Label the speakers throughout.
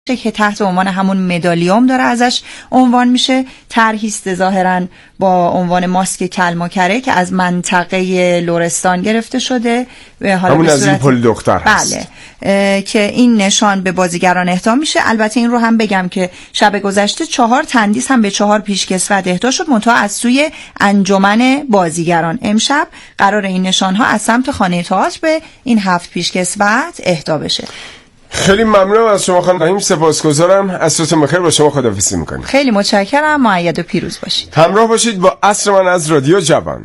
Speaker 1: که تحت عنوان همون مدالیوم داره ازش عنوان میشه. طرحی است ظاهراً با عنوان ماسک کلماکره که از منطقه لرستان گرفته شده،
Speaker 2: همون از این پل دختر هست.
Speaker 1: بله، که این نشان به بازیگران اهدا میشه. البته این رو هم بگم که شب گذشته 4 تندیس هم به 4 پیشکسوت اهدا شد، منتها از سوی انجمن بازیگران. امشب قرار این نشان ها از سمت خانه تئاتر به این 7 پیشکسوت اهدا بشه.
Speaker 2: خیلی ممنونم از شما خانم رحیم، سپاسگزارم. عصرتون بخیر. با شما خداحافظی میکنیم.
Speaker 1: خیلی متشکرم. مؤید و پیروز باشید.
Speaker 2: همراه باشید با عصر من از رادیو جوان.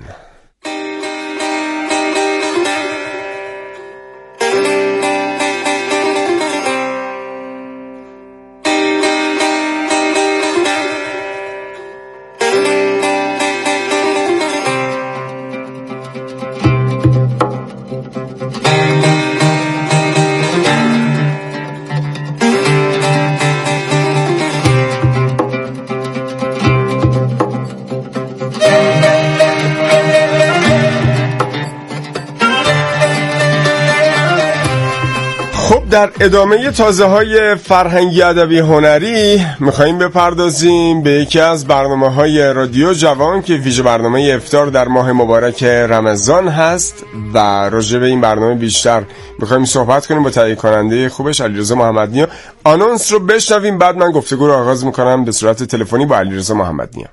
Speaker 2: در ادامه تازه‌های فرهنگی ادبی هنری می‌خوایم بپردازیم به یکی از برنامه‌های رادیو جوان که ویژه برنامه افطار در ماه مبارک رمضان هست و راجع به این برنامه بیشتر می‌خوایم صحبت کنیم با تهیه کننده خوبش علیرضا محمدنیا. آنونس رو بشنویم، بعد من گفتگو رو آغاز می‌کنم به صورت تلفنی با علیرضا محمدنیا.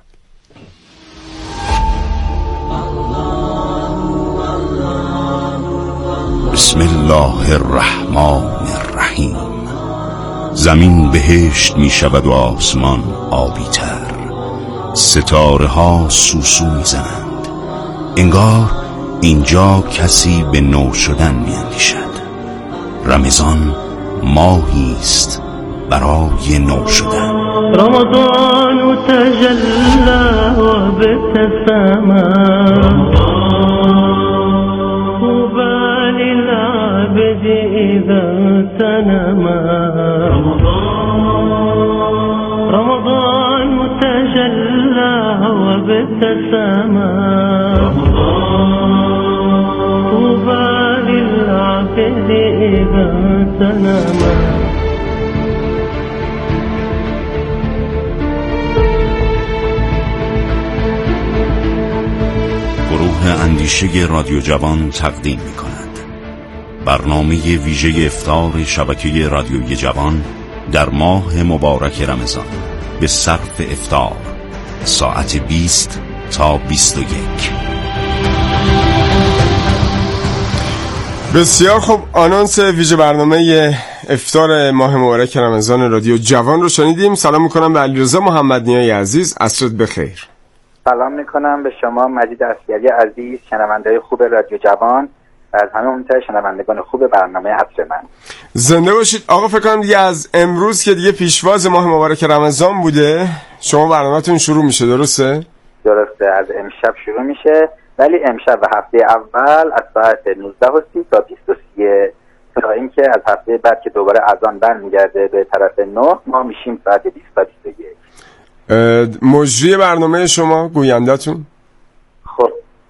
Speaker 3: بسم الله الرحمن الرحیم. زمین بهشت می شود و آسمان آبی تر، ستاره ها سوسو می زنند، انگار اینجا کسی به نو شدن می اندیشد. رمضان ماهی است برای نو شدن.
Speaker 4: رمضان تجلی و بتسم، للعبد إذا تنما. رمضان تجلى وابتسم، طوبى للعبد إذا تنما.
Speaker 3: گروه اندیشه رادیو جوان تقدیم می‌کند برنامه ویژه افطار شبکه رادیوی جوان در ماه مبارک رمضان به صرف افطار ساعت 20 تا 21.
Speaker 2: بسیار خوب، آنونس ویژه برنامه افطار ماه مبارک رمضان رادیو جوان رو شنیدیم. سلام میکنم به علیرضا محمدنیای عزیز. عصرت بخیر.
Speaker 5: سلام میکنم به شما مجید اسگری عزیز، شنونده خوب رادیو جوان، از همه اونتر شنوندگان خوب برنامه عصر من.
Speaker 2: زنده باشید. آقا فکر کنم دیگه از امروز که دیگه پیشواز ماه مبارک رمضان بوده، شما برنامه‌تون شروع میشه، درسته؟
Speaker 5: درسته، از امشب شروع میشه، ولی امشب و هفته اول از ساعت 19:30 تا 23 تا اینکه از هفته بعد که دوباره اذان برمیگرده به طرف 9 ما میشیم ساعت 20 تا 21.
Speaker 2: مجری برنامه شما، گوینده‌تون؟
Speaker 5: خب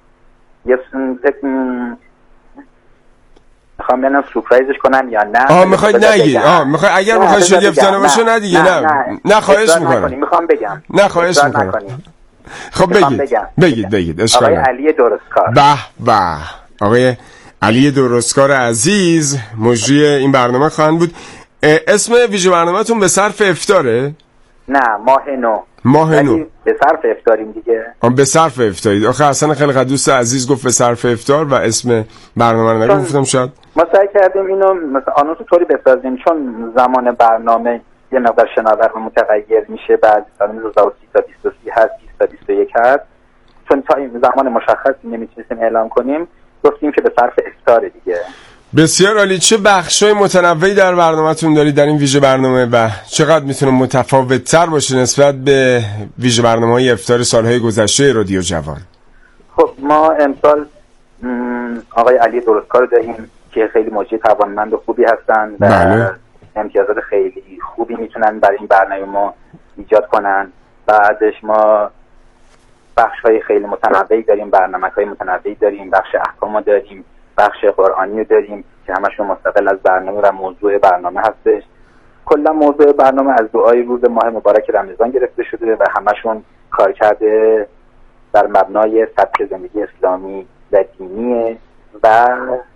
Speaker 5: میخوام ببینم سورپرایزش کنم یا نه.
Speaker 2: میخواید نگید؟ میخوای اگر میخوای شگفتانه باشه نه دیگه. نه خواهش میکنم.
Speaker 5: میخوام بگم.
Speaker 2: نه خواهش میکنم. خب بگید.
Speaker 5: آقای علی درستکار.
Speaker 2: به آقای علی درستکار عزیز مجری این برنامه خواهند بود. اسم ویژه برنامه‌تون به صرف افطاره؟
Speaker 5: نه، ماه نو. به صرف افطاریم دیگه.
Speaker 2: به صرف افطارید. آخه اصلا خیلی دوست عزیز گفت به صرف افطار و اسم برنامه رو نگفتم. شاید
Speaker 5: ما سعی کردیم اینو مثلا آنونس طوری بسازیم چون زمان برنامه یه مقدار شناور و متغیر میشه، بعد مثلا 19:30 تا 23 هست، 20 تا 21 هست، چون تا این زمان مشخصی نمیتونستیم اعلام کنیم، گفتیم که به صرف افطار دیگه.
Speaker 2: بسیار عالی. چه بخشای متنوعی در برنامه‌تون دارید در این ویژه برنامه و چقدر میتونه متفاوت‌تر باشه نسبت به ویژه برنامه‌های افطار سال‌های گذشته رادیو جوان؟
Speaker 5: خب ما امسال آقای علی درستکار داریم که خیلی مجری توانمند و خوبی هستن و امتیازات خیلی خوبی میتونن برای این برنامه ما ایجاد کنن. بعدش ما بخش‌های خیلی متنوعی داریم، برنامه‌های متنوعی داریم، بخش احکام داریم، بخش قرآنی داریم که همشون مستقل از برنامه و موضوع برنامه هستش. کلا موضوع برنامه از دعای روز ماه مبارک رمضان گرفته شده و همشون کار کرده در مبنای سبک زندگی اسلامی و دینیه و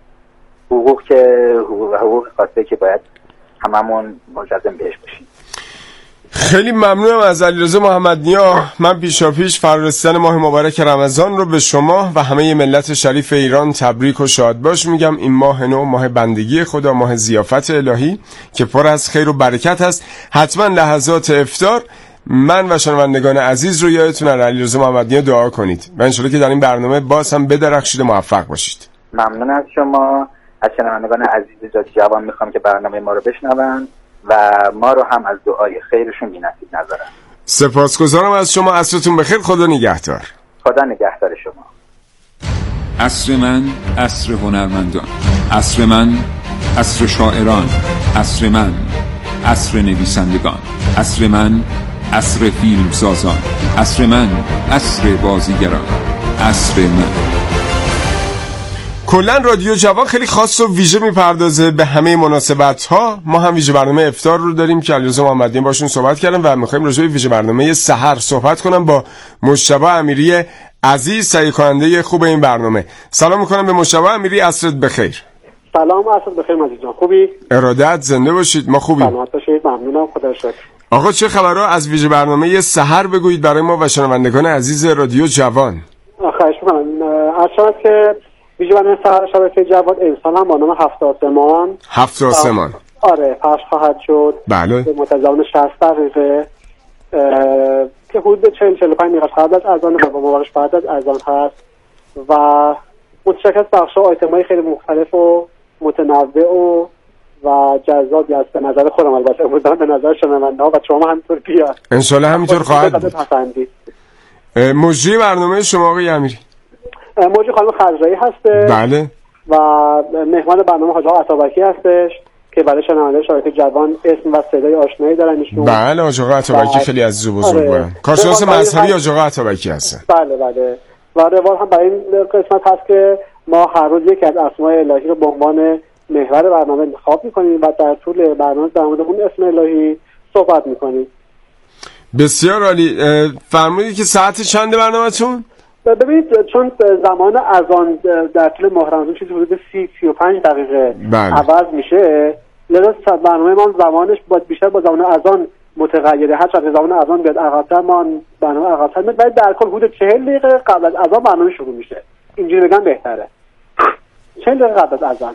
Speaker 5: حقوق خاصه که باید هممون ملتزم بهش باشیم.
Speaker 2: خیلی ممنونم از علیرضا محمدنیا. من پیشاپیش فرارسیدن ماه مبارک رمضان رو به شما و همه ملت شریف ایران تبریک و شادباش میگم. این ماه نو ماه بندگی خدا، ماه ضیافت الهی که پر از خیر و برکت هست. حتما لحظات افطار من و شنوندگان عزیز رو یادتون از علیرضا محمدنیا دعا کنید و انشالله که در این برنامه باز هم بدرخشید و موفق باشید.
Speaker 5: ممنون از شما. از شنوندگان عزیز جوان میخوام که برنامه ما رو بشنون و ما رو هم از دعای خیرشون بی‌نصیب نذارن.
Speaker 2: سپاسگزارم از شما. عصرتون بخیر. خدا نگهدار.
Speaker 5: خدا نگهدار شما.
Speaker 6: عصر من عصر هنرمندان، عصر من عصر شاعران، عصر من عصر نویسندگان، عصر من عصر فیلمسازان، عصر من عصر بازیگران، عصر من.
Speaker 2: کلا رادیو جوان خیلی خاص و ویژه میپردازه به همه مناسبت‌ها. ما هم ویژه برنامه افطار رو داریم که علیرضا محمدنیا باشون صحبت کردم و می‌خوایم راجع به ویژه برنامه سحر صحبت کنم با مجتبی امیری عزیز، تهیه کننده خوب این برنامه. سلام می‌کنم به مجتبی امیری. عصرت بخیر.
Speaker 7: سلام، عصرت بخیر مجید جان. خوبی؟
Speaker 2: ارادت، زنده باشید. ما خوبیم.
Speaker 7: سلامت باشید. ممنونم. خدا شکر.
Speaker 2: آقا چه خبرها؟ از ویژه برنامه سحر بگویید برای ما و شنوندگان عزیز رادیو جوان.
Speaker 7: خواهش می‌کنم. عرض که ویژه برنامه سحر شبکه جوان امسال هم با نام هفت آسمان آره پخش خواهد شد.
Speaker 2: بله.
Speaker 7: به متضمن 60 دقیقه که حدود 40-45 دقیقه قبل از اذان و با مبارش بعد از اذان هست و متشکل از بخش‌ها آیتم‌های خیلی مختلف و متنوع و جذابی است به نظر خودم، البته امیدوارم به نظر شنونده‌ها و شما همینطور بیاد.
Speaker 2: ان شاءالله همینطور خواهد بود. مجری برنامه شما آقای امیری؟
Speaker 7: موجی خانم خضرایی هستش.
Speaker 2: بله.
Speaker 7: و مهمان برنامه حاج آقا عطابکی هستش که برای شنونده شبکه جوان اسم و صدای آشنایی دارن ایشون.
Speaker 2: بله، حاج آقا عطابکی خیلی عزیز و بزرگوارن. کارشناس مذهبی حاج آقا عطابکی هستن.
Speaker 7: بله بله. و روال هم برای این قسمت هست که ما هر روز یکی از اسماء الهی رو به عنوان محور برنامه انتخاب می‌کنیم و در طول برنامه در مورد اون اسم الهی صحبت می‌کنیم.
Speaker 2: بسیار عالی. فرمودید که ساعت چنده برنامه‌تون؟
Speaker 7: ببینید چون زمان اذان در طول ماه رمضان چیزی حدود 30-35 دقیقه عوض میشه، لذا برنامه ما زمانش باید بیشتر با زمان اذان متغیره. هر چقدر زمان اذان بیاد عقب‌تر ما برنامه عقب‌تر میاد، ولی در کل حدود 40 دقیقه قبل از اذان برنامه شروع میشه. اینجوری بگم بهتره. 40 دقیقه قبل از اذان.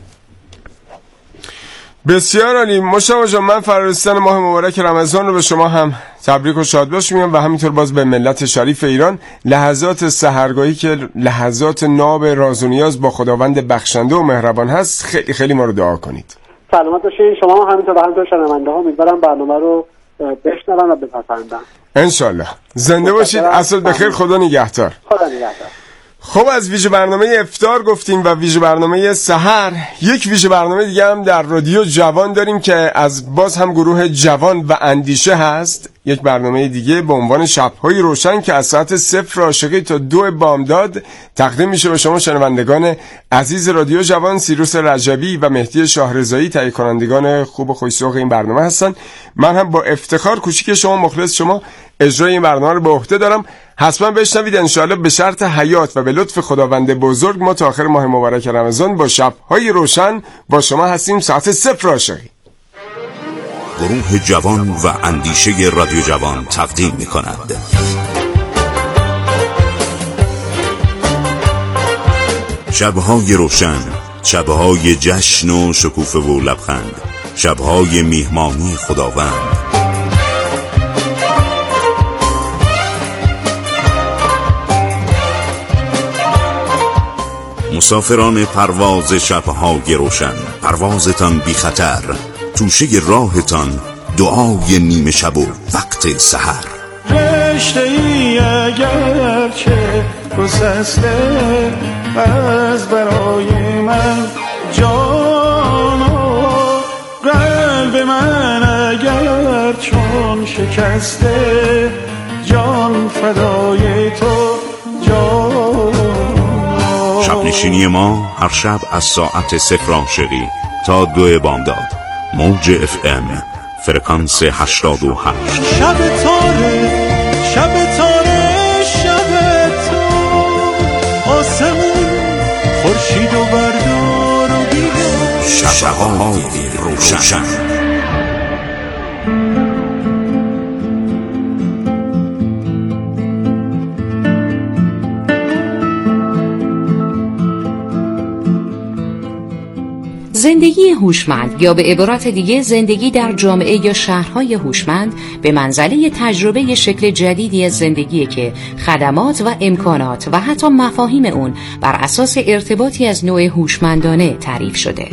Speaker 2: بسیار عالی. مشتاق جان، من فرارسیدن ماه مبارک رمضان رو به شما هم تبریک و شادباش میگم و همینطور باز به ملت شریف ایران. لحظات سحرگاهی که لحظات ناب راز و نیاز با خداوند بخشنده و مهربان هست، خیلی خیلی ما رو دعا کنید.
Speaker 7: سلامت باشین شما همینطور و همینطور شنونده ها. امیدوارم برنامه رو بشنون و بپسندن ان
Speaker 2: شاءالله. زنده باشید. عصر بخیر. خدا نگهدار.
Speaker 7: خدا نگهدار.
Speaker 2: خب از ویژه برنامه افطار گفتیم و ویژه برنامه سحر. یک ویژه برنامه دیگه هم در رادیو جوان داریم که از باز هم گروه جوان و اندیشه هست. یک برنامه دیگه به عنوان شب‌های روشن که از ساعت 0 عاشقی تا 2 بامداد تقدیم میشه به شما شنوندگان عزیز رادیو جوان. سیروس رجبی و مهدی شاهرضایی تهیه کنندگان خوب و خوش‌ذوق این برنامه هستن. من هم با افتخار کوچیک شما، مخلص شما، اجرای این برنامه رو به عهده دارم. حتما بشنوید ان شاءالله. به شرط حیات و به لطف خداوند بزرگ ما تا آخر ماه مبارک رمضان با شب‌های روشن با شما هستیم. ساعت 0 عاشقی.
Speaker 3: گروه جوان و اندیشه رادیو جوان تقدیم می‌کند. شب‌های روشن، شب‌های جشن و شکوفه و لبخند، شب‌های میهمانی خداوند. مسافران پرواز شب‌های روشن، پروازتان بی خطر، توشه راهتان دعای نیمه شب و وقت سحر.
Speaker 8: رشته ای اگر چه گسسته از برای من جان و قلب من اگر چون شکسته جان فدای تو جان.
Speaker 3: شب نشینی ما هر شب از ساعت 0 عاشقی تا 2 بامداد. موج FM فرکانس 88.
Speaker 8: شب تاره شب تاره شب تو، آسمون خورشید و بردار و بیدار،
Speaker 3: شب‌های روشن.
Speaker 9: زندگی هوشمند یا به عبارت دیگه زندگی در جامعه یا شهرهای هوشمند به منزله تجربه شکل جدیدی از زندگیه که خدمات و امکانات و حتی مفاهیم اون بر اساس ارتباطی از نوع هوشمندانه تعریف شده.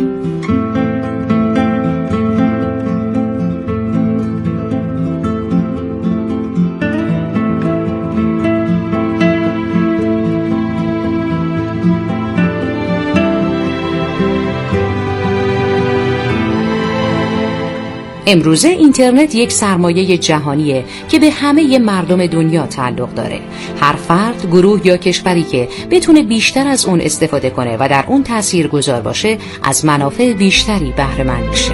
Speaker 9: امروزه اینترنت یک سرمایه جهانیه که به همه مردم دنیا تعلق داره. هر فرد، گروه یا کشوری که بتونه بیشتر از اون استفاده کنه و در اون تاثیرگذار باشه، از منافع بیشتری بهره مند میشه.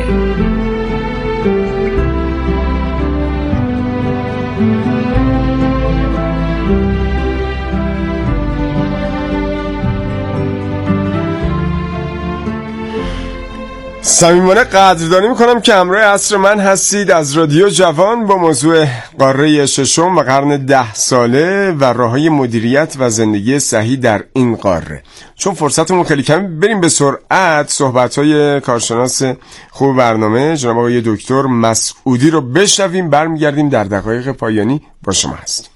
Speaker 2: صمیمانه قدردانی میکنم که همراه عصر من هستید از رادیو جوان با موضوع قاره ششم و قرن 10 ساله و راههای مدیریت و زندگی صحیح در این قاره. چون فرصتمون خیلی کم، بریم به سرعت صحبت‌های کارشناس خوب برنامه جناب آقای دکتر مسعودی رو بشنویم، برمیگردیم در دقایق پایانی با شما هستیم.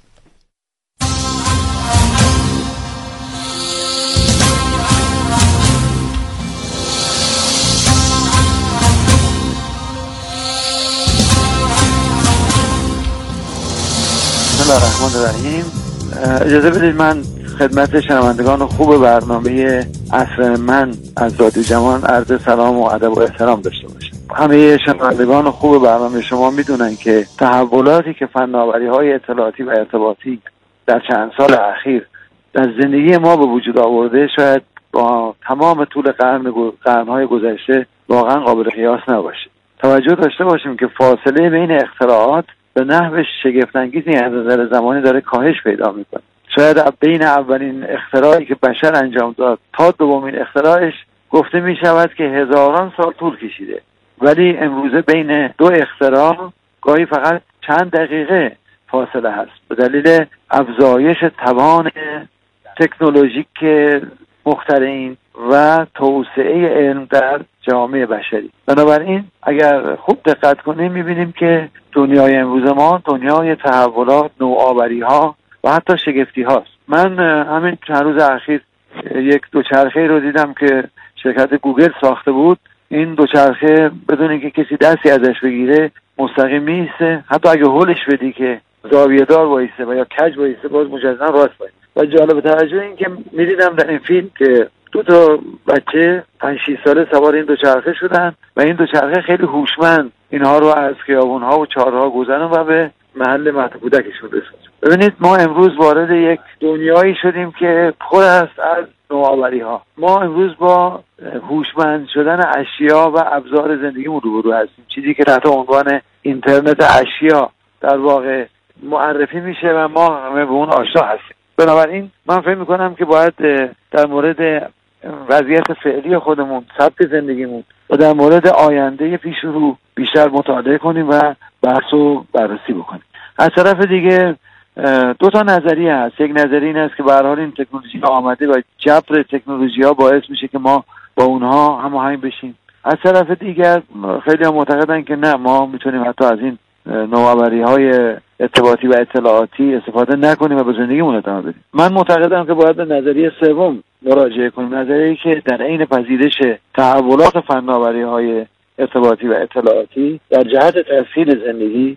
Speaker 10: بسم الله الرحمن الرحیم. اجازه بدید من خدمت شنوندگان خوب برنامه عصر من از رادیو جوان عرض سلام و ادب و احترام داشته باشم. همه شنوندگان خوب برنامه شما میدونن که تحولاتی که فناوری‌های اطلاعاتی و ارتباطی در چند سال اخیر در زندگی ما به وجود آورده شاید با تمام طول قرن‌های گذشته واقعا قابل قیاس نباشه. توجه داشته باشیم که فاصله بین اختراعات به نحو شگفت‌انگیزی از نظر زمانی داره کاهش پیدا میکنه. شاید بین اولین اختراعی که بشر انجام داد تا دومین اختراعش گفته می شود که هزاران سال طول کشیده، ولی امروزه بین دو اختراع گاهی فقط چند دقیقه فاصله هست به دلیل افزایش توان تکنولوژیک مخترعین و توسعه علم در جامعه بشری. بنابراین اگر خوب دقت کنیم میبینیم که دنیای امروز ما دنیای تحولات، نوآوری‌ها و حتی شگفتی هاست. من همین چند روز اخیر یک دوچرخه رو دیدم که شرکت گوگل ساخته بود. این دوچرخه بدون اینکه کسی دستی ازش بگیره مستقیم میسته، حتی اگه هولش بدی که زاویه دار وایسه و یا کج وایسه باز مجددا راست وایسه. و جالب توجه این که میدیدم در این فیلم که دو تا بچه 5-6 ساله سوار این دوچرخه شدن و این دوچرخه خیلی هوشمند اینها رو از خیابون‌ها و چهارراه گذرون و به محل مهد کودکشون رسوند. ببینید ما امروز وارد یک دنیایی شدیم که پر است از نوآوری‌ها. ما امروز با هوشمند شدن اشیا و ابزار زندگیمون روبرو هستیم، چیزی که تحت عنوان اینترنت اشیا در واقع معرفی میشه و ما همه به اون آشنا هستیم. بنابراین من فکر میکنم که باید در مورد وضعیت فعلی خودمون، سبک زندگیمون و در مورد آینده پیش رو بیشتر مطالعه کنیم و بحث و بررسی بکنیم. از طرف دیگه دو تا نظریه هست. یک نظریه این است که به هر حال این تکنولوژی آمده و جبر تکنولوژی ها باعث میشه که ما با اونها هماهنگ بشیم. از طرف دیگر خیلی هم معتقدن که نه، ما میتونیم حتی از این نوآوری‌های ارتباطی و اطلاعاتی استفاده نکنیم و به زندگیمون ادامه بدیم. من معتقدم که باید به نظریه سوم مراجعه کنیم، نظریه‌ای که در عین پذیرش تحولات فناوری‌های ارتباطی و اطلاعاتی در جهت تسهیل زندگی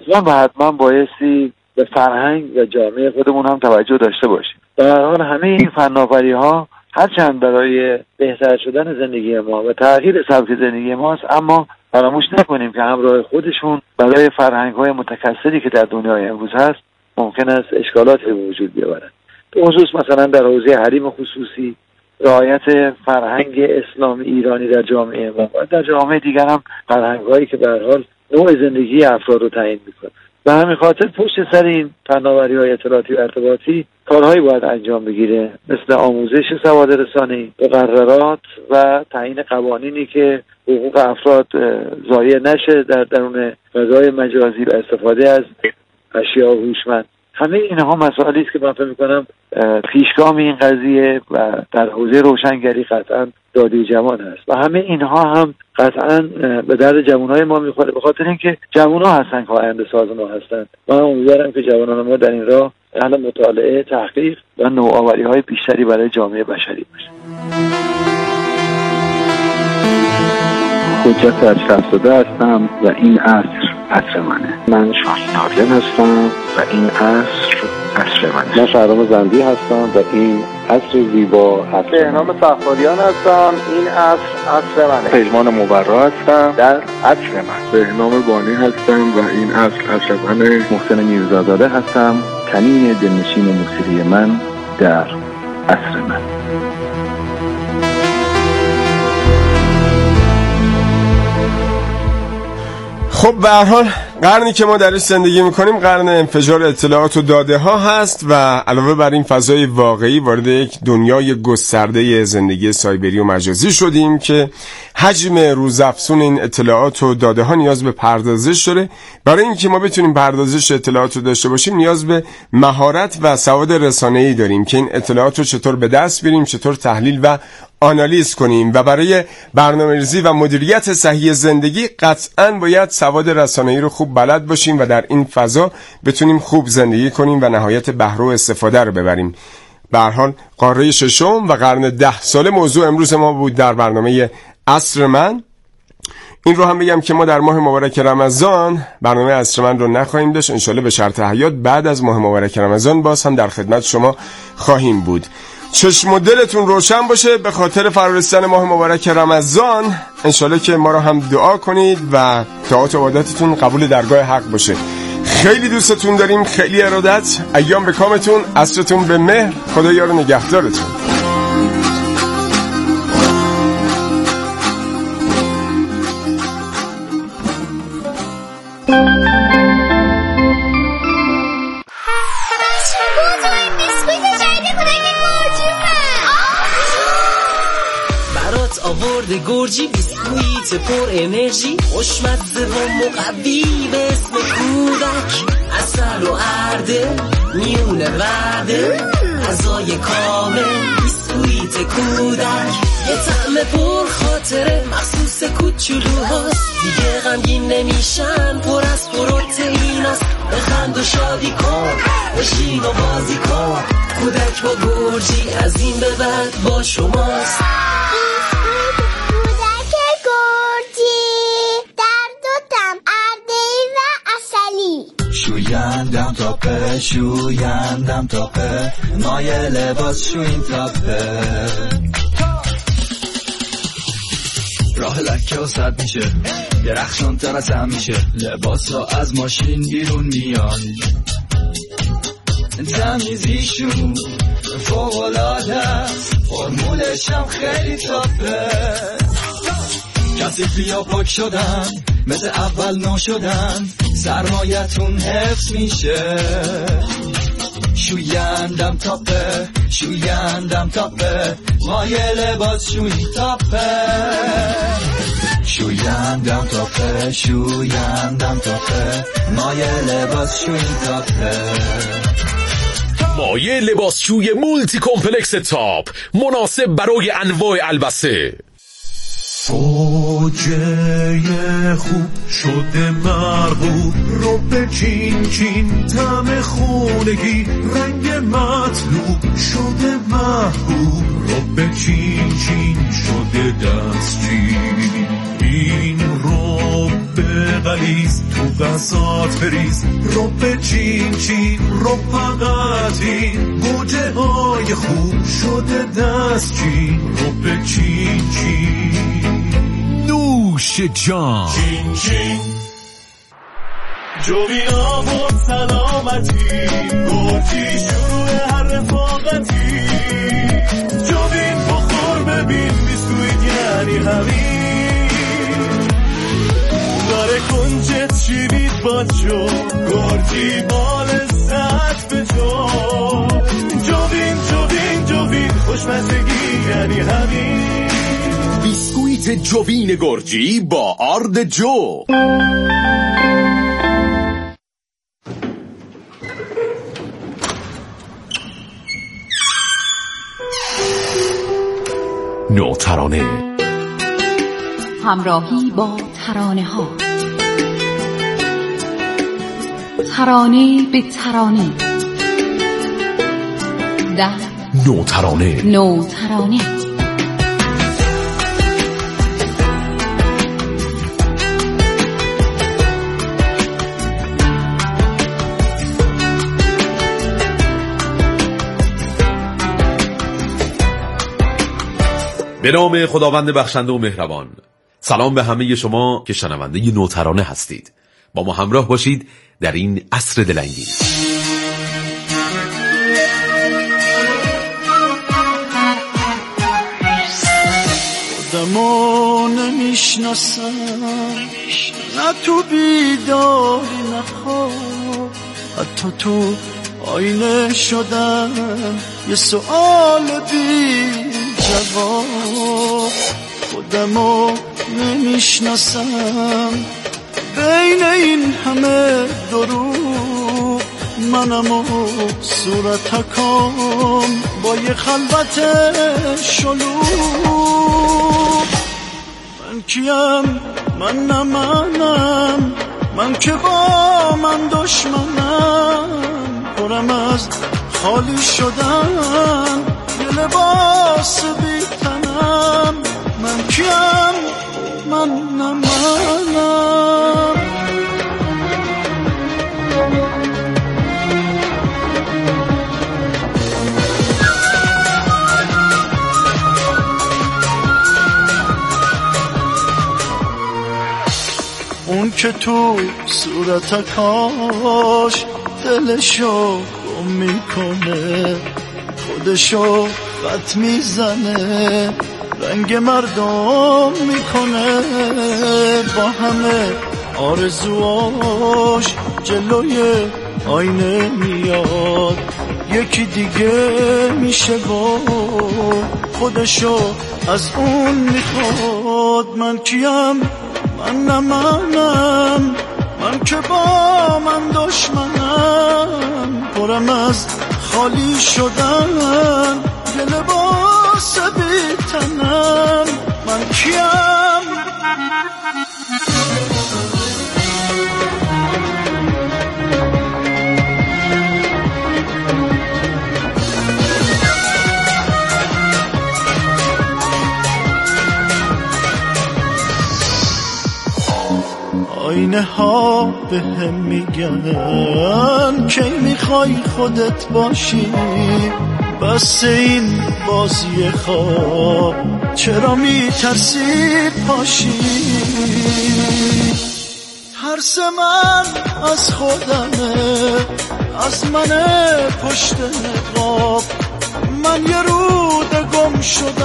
Speaker 10: حتما بایستی به فرهنگ و جامعه خودمون هم توجه داشته باشیم. در هر حال همه این فناوری‌ها هرچند برای بهتر شدن زندگی ما و تغییر سبک زندگی ماست، اما فراموش نکنیم که همراه خودشون برای فرهنگ‌های متکثری که در دنیای امروز هست ممکن است اشکالاتی به وجود بیاورند. به خصوص مثلا در حوزه حریم خصوصی، رعایت فرهنگ اسلامی ایرانی در جامعه ما و در جامعه دیگر هم فرهنگ‌هایی که به هر حال نوع زندگی افراد رو تعیین میکنه. به همین خاطر پشت سر این فناوری‌های اطلاعاتی و ارتباطی کارهایی باید انجام بگیره، مثل آموزش سواد رسانه‌ای، مقررات و تعیین قوانینی که حقوق افراد ضایع نشه در درون فضای مجازی و استفاده از اشیاء هوشمند. همه اینها مسائلی است که من فکر می‌کنم پیشگام این قضیه و در حوزه روشنگری قطعاً داده جوان هست و همه اینها هم قطعاً به درد جوانای ما میخوره، به خاطر اینکه جوان‌ها هستن که آینده ساز ما هستن. من امیدوارم که جوانان ما در این راه اهل مطالعه، تحقیق و نوآوری‌های بیشتری برای جامعه بشری باشن.
Speaker 11: حجت اشرف‌زاده هستم و این عصر منه. من شاهین آریان هستم و این عصر منه.
Speaker 12: من شهرام زندی هستم و این عصر زیبا عصر.
Speaker 13: بهنام صفاریان هستم، این عصر منه.
Speaker 14: پژمان مبرا هستم، در عصر من.
Speaker 15: بهنام بانی هستم و این عصر منه.
Speaker 16: محسن میرزاداده هستم، تنین دلنشین موسیقی من در عصر من.
Speaker 2: خب به هر حال قرنی که ما درش زندگی میکنیم قرن انفجار اطلاعات و داده ها هست و علاوه بر این فضای واقعی وارد یک دنیای گسترده زندگی سایبری و مجازی شدیم که حجم روزافزون این اطلاعات و داده ها نیاز به پردازش داره. برای اینکه ما بتونیم پردازش اطلاعات رو داشته باشیم نیاز به مهارت و سواد رسانه‌ای داریم که این اطلاعات رو چطور به دست بیاریم، چطور تحلیل و آنالیز کنیم و برای برنامه‌ریزی و مدیریت صحیح زندگی قطعاً باید سواد رسانه‌ای رو خوب بلد باشیم و در این فضا بتونیم خوب زندگی کنیم و نهایت بهره و استفاده رو ببریم. به هر حال قاره ششم و قرن 10 ساله موضوع امروز ما بود در برنامه عصر من. این رو هم بگم که ما در ماه مبارک رمضان برنامه عصر من رو نخواهیم داشت، انشالله به شرط حیات بعد از ماه مبارک رمضان باز هم در خدمت شما خواهیم بود. چشم و دلتون روشن باشه به خاطر فرارسیدن ماه مبارک رمضان. انشالله که ما رو هم دعا کنید و طاعات و عبادتتون قبول درگاه حق باشه. خیلی دوستتون داریم، خیلی ارادت. ایام به کامتون، عصرتون به مهر. خدا یار نگهدارتون.
Speaker 17: آورده گرجی بیسکویت پر انرژی، خوشمزه و مقوی به اسم کودک، عسل و ارده میونه ورده، غذای کامل بیسکویت کودک، یه طعم پر خاطره مخصوص کوچولوهاست، دیگه غمگین نمیشن، پر از پروتئیناست، بخند و شادی کن، بشین و بازی کن، کودک با گرجی از این به بعد با شماست.
Speaker 18: شویندم تاپه، شویندم تاپه، مایه لباس شوین تاپه، راه لکه و سد میشه، درخشان تر از هم میشه، لباس ها از ماشین بیرون میان، تمیزیشون فوق‌العاده است، فرمولش هم خیلی تاپه، کثیفی ها پاک شدن مثل اول نو شدن، سرمایتون حفظ میشه، شویندم تاپه، شویندم تاپه، مایه لباس شوی تاپه، شویندم تاپه، شویندم تاپه، مایه لباس شوی تاپه،
Speaker 19: مایه لباسشوی مولتی کمپلکس تاپ، مناسب برای انواع البسه.
Speaker 8: اوجه خوب شده مرغوب، رو به چین چین طعم خونگی، رنگ مطلوب شده محبوب، رو به چین چین شده دستچین، این رو به غلیظ تو غذات بریز، رو به چین چین رو فقط این گوجه های خوب شده دستچین، رو به چین چین نوش جان، چین چین جوینا بود سلامتی، گرجی شروع هر رفاقتی، جوین بخور ببین بیسکویت یعنی همین، داره کنجه کلید باز شد گرجی مال صد به تو جوین جوین جوین خوشمزگی یعنی همین
Speaker 19: بیسکویت جوین گرجی با آرد جو. نوترانه
Speaker 9: همراهی با ترانه ها، ترانه به ترانه در
Speaker 19: نوترانه. به نام خداوند بخشنده و مهربان. سلام به همه شما که شنونده نوترانه هستید. با ما همراه باشید در این عصر دلنگین.
Speaker 8: خودمو نمیشناسم نه تو بیداری نه خواب، حتی تو آینه شدم یه سؤال بی جواب. خودمو نمیشناسم بین این همه دروغ، منم و صورت تکام با یه خلوت شلوغ. من کیم؟ من نه منم، من که با من دشمنم، پرم از خالی شدن یه لباس بی تنم. من کیم؟ من نه منم. اون که تو صورت کاش دلشو گم میکنه، خودشو خط میزنه، رنگ مردم میکنه، با همه آرزواش جلوی آینه میاد، یکی دیگه میشه و خودشو از اون میخواد. من کیم؟ من نه منم، من که با من دشمنم، پرم از خالی شدن یه لباس بی تنم. من کیم؟ آینه ها به هم میگن کی میخوای خودت باشی، بس این بازی خواب چرا میترسی پاشی. ترس من از خودمه، از من پشت نقاب، من یه رود گم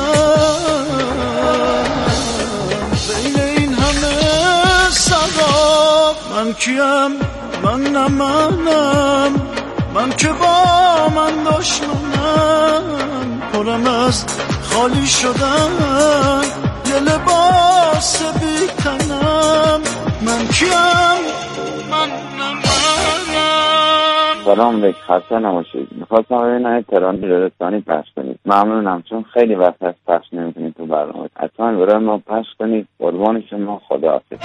Speaker 8: شدم بین این همه سراب. من کیم؟ من نه منم، من که با من دشمنم، پرم از خالی شدن یه لباس بی تنم. من کیم؟ من نه منم.
Speaker 12: سلام علیکم، خسته نباشید. میخواستم ببینم ترانه لرستانی پخش کنید. ممنونم، چون خیلی وقت هست پخش نمیکنید تو برنامه. حتما برای ما پخش کنید. قربان شما، خداحافظ.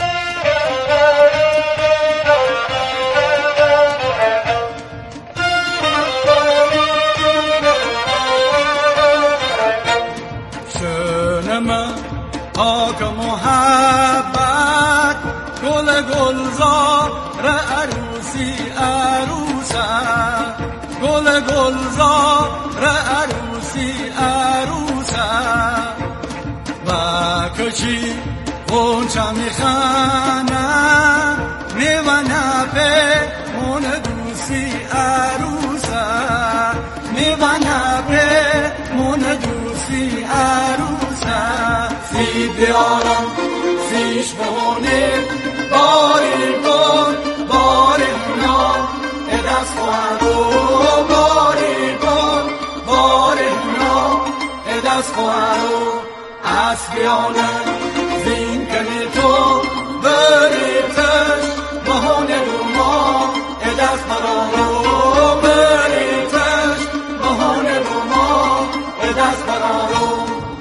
Speaker 8: پاک محبت گل گلزار عروسی عروسک، گل گلزار عروسی عروسک، و کچی غنچه میخنم میونه به مون دوسی عروسک، میونه به مون دوسی عروسک. سید بیارم سیش بمونه باری کن دست خواهرو باری کن باری نا دست خواهرو اسبیانه زین کنی تو بریتش بهانه رو ما دست برارو بریتش بهانه رو ما دست برارو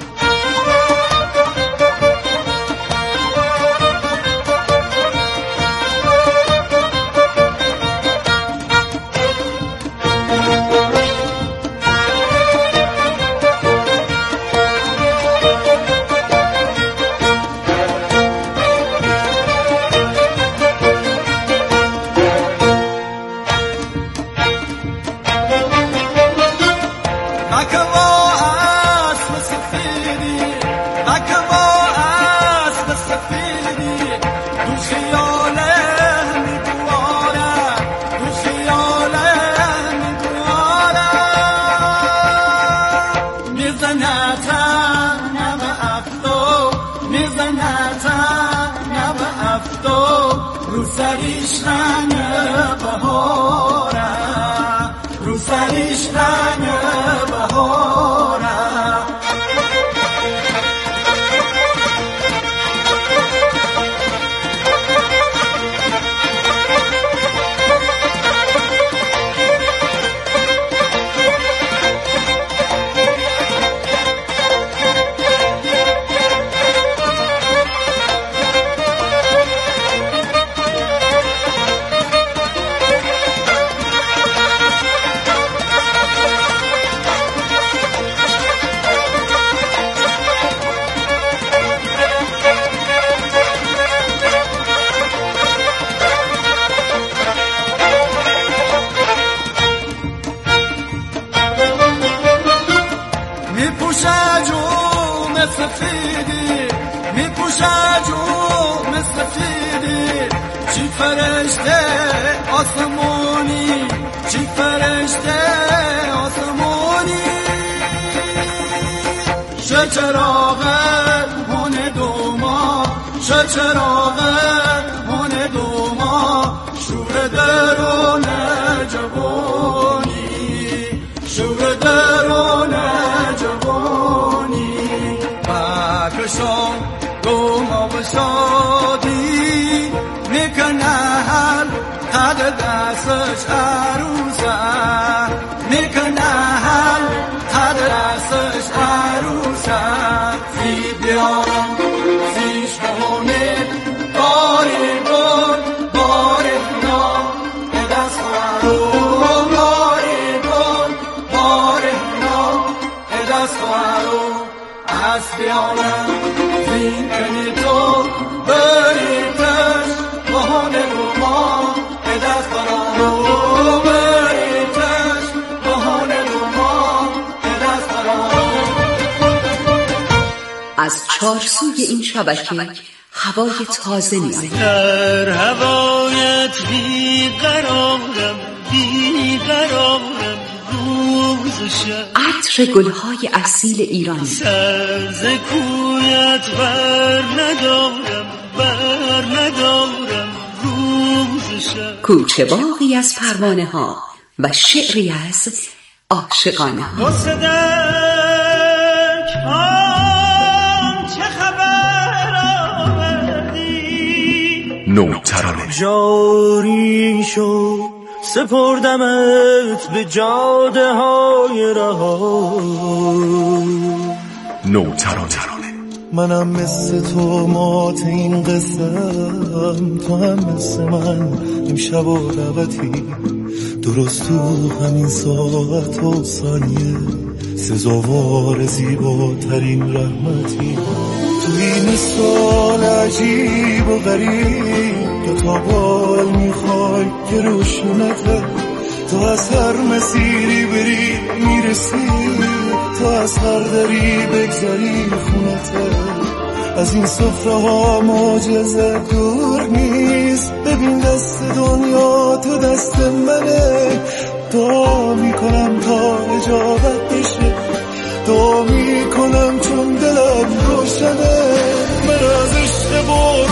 Speaker 9: از چارسوی این شبکه هوای تازه میاد.
Speaker 8: در هوایت بیقرارم روز شب.
Speaker 9: عطر گلهای اصیل ایرانی.
Speaker 8: سر ز کویت بر ندارم روز شب.
Speaker 9: کوچه باغی از پروانه ها و شعری از عاشقانه ها.
Speaker 19: نوترانه
Speaker 8: جاری شو سپردمت به جاده های رها.
Speaker 19: نوترانه
Speaker 8: منم مثل تو مات این قصم، تو هم مثل من امشب و دعوتی، درست تو همین ساعت و ثانیه سزاوار زیباترین رحمتی. تو این سال عجیب و غریب که تا بال میخوای که روشونته، تو از هر مسیری بری میرسی، تو از هر دری بگذری خونته. از این سفره ها معجزه دور نیست، ببین دست دنیا تو دست منه. دعا میکنم تا اجابت بشه، دعا میکنم چون دلم روشنه. من از عشق با